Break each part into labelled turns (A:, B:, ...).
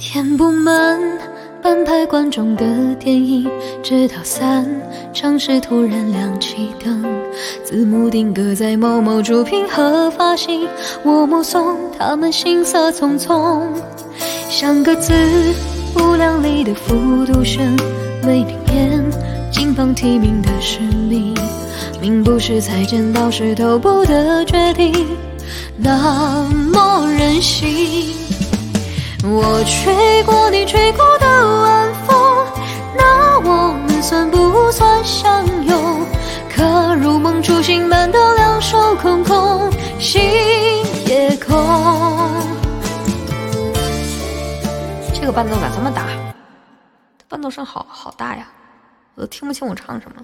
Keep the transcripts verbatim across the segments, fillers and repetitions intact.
A: 填不满半排观众的电影，直到散场时突然亮起灯，字幕定格在某某主屏和发行，我目送他们行色匆匆，像个字不量力的复读生，没灵验金榜题名的使命，命不是才剪刀石头布的决定，那么任性。我吹过你吹过的晚风，那我们算不算相拥？可如梦初醒般的两手空空，心也空。这个伴奏咋这么大？伴奏声好好大呀，我都听不清我唱什么。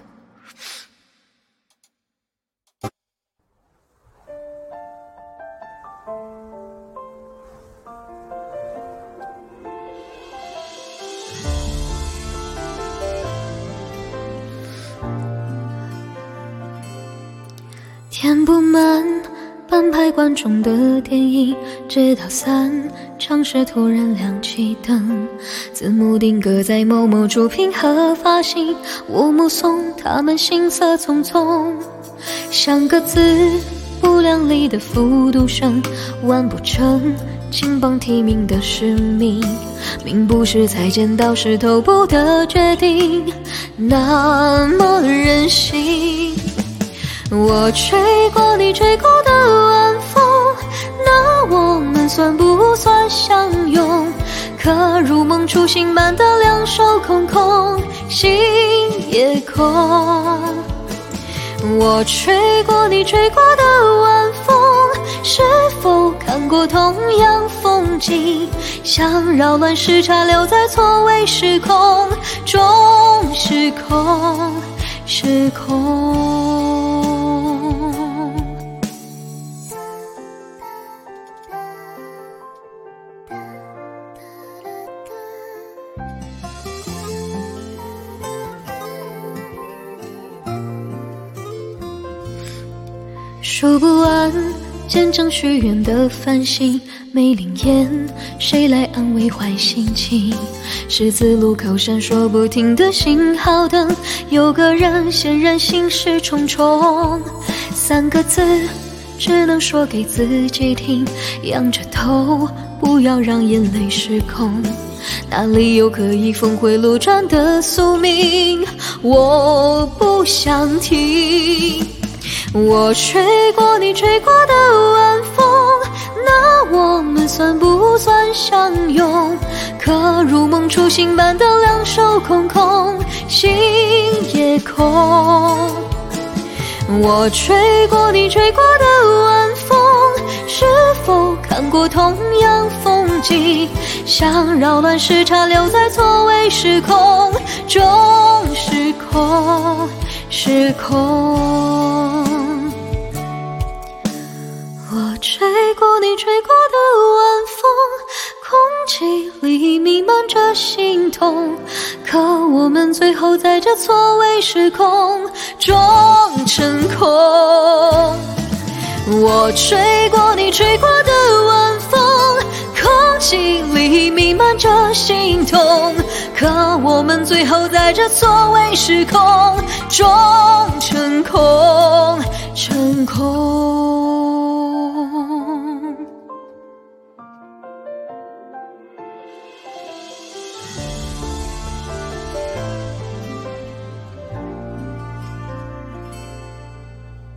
A: 填不满半排观众的电影，直到散场时突然亮起灯，字幕定格在某某主屏和发行，我目送他们行色匆匆，像个字不量力的复读生，完不成金榜题名的使命，命不是才剪刀石头布的决定，那么任性。我吹过你吹过的晚风，那我们算不算相拥？可如梦初醒般的两手空空，心也空。我吹过你吹过的晚风，是否看过同样风景？像扰乱时差留在错位时空中，时空时空。数不完见证许愿的繁星，没灵验谁来安慰坏心情？十字路口闪烁不停的信号灯，有个人显然心事重重，三个字只能说给自己听，仰着头不要让眼泪失控，哪里有可以峰回路转的宿命，我不想听。我吹过你吹过的晚风，那我们算不算相拥？可如梦初醒般的两手空空，心也空。我吹过你吹过的晚风，是否看过同样风景？像扰乱时差留在错位时空中，时空时空。我吹过你吹过的晚风，空气里弥漫着心痛，可我们最后在这错位时空中成空。我吹过你吹过的晚风，空气里弥漫着心痛，可我们最后在这错位时空中成空成空。